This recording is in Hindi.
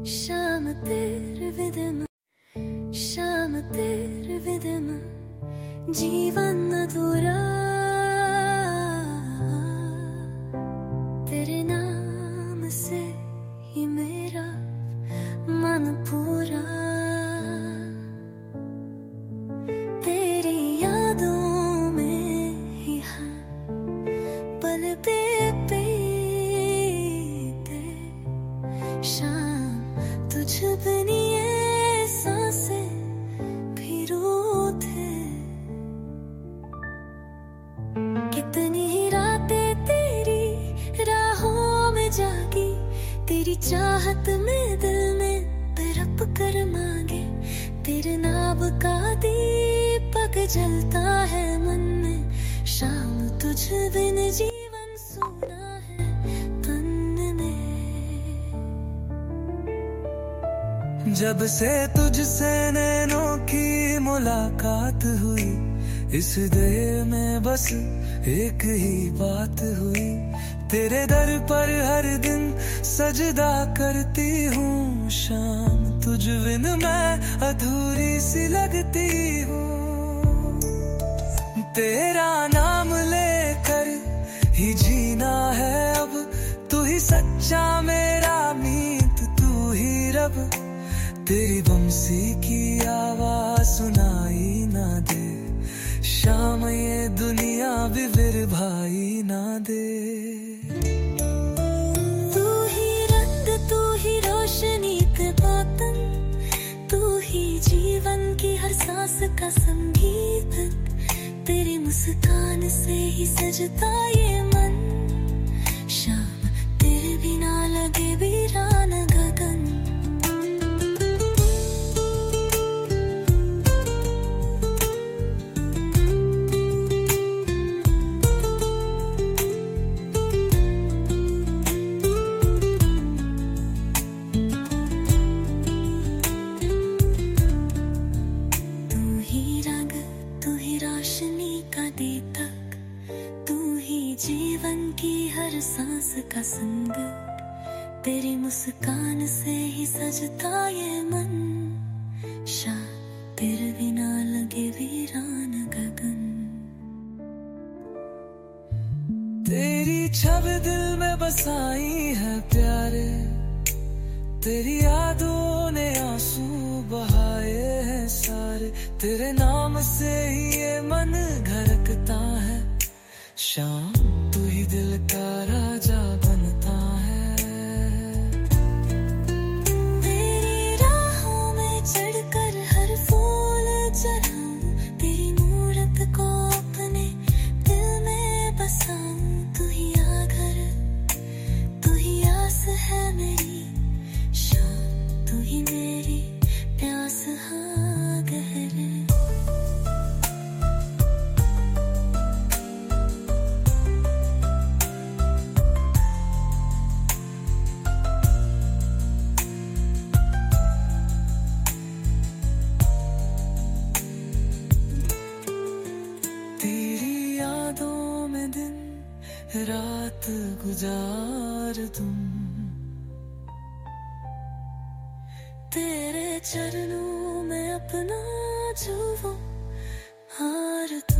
शाम तेरे विदमा शाम तेरे विदमा जीवन अधूरा तेरे नाम से ही मेरा मन पूरा तेरी यादों में ही हाँ पल पे शाम तुझ बिनी ये सांसें भी रूठे कितनी ही रातें तेरी राहों में जागी तेरी चाहत में दिल में तड़प कर मांगे तेरे नाम का दीपक जलता है मन में शाम तुझ बिन जीवन सूना है तन में जब से तुझसे नैनों की मुलाकात हुई इस दिल में बस एक ही बात हुई तेरे दर पर हर दिन सजदा करती हूँ शाम तुझ बिन मैं अधूरी सी लगती हूँ तेरा नाम लेकर ही जीना है अब तू ही सच्चा मेरा मीत तू ही रब तेरी बंसी की आवाज सुनाई ना दे शाम ये दुनिया भी फिर भाई ना दे तू ही रंग तू ही रोशनी के बातन तू ही जीवन की हर सांस का संगीत तेरी मुस्कान से ही सजता ये मन शाम तेरे बिना लगे वीरान गगन जीवन की हर सांस का संग तेरी मुस्कान से ही सजता ये मन शाम तेरे बिना लगे वीरान गगन तेरी छब दिल में बसाई है प्यारे तेरी यादों ने आंसू बहाए हैं सारे तेरे नाम से ही ये मन धड़कता है शाम तू ही दिल का राजा बनता है तेरी राहों में चढ़कर हर फूल चढ़ाऊं तेरी मूरत को अपने दिल में बसाऊं तू ही आघर तू ही आस है मेरी शाम तू ही मेरी प्यास हाँ गहरे रात गुजार तुम तेरे चरणों में अपना जो वो हार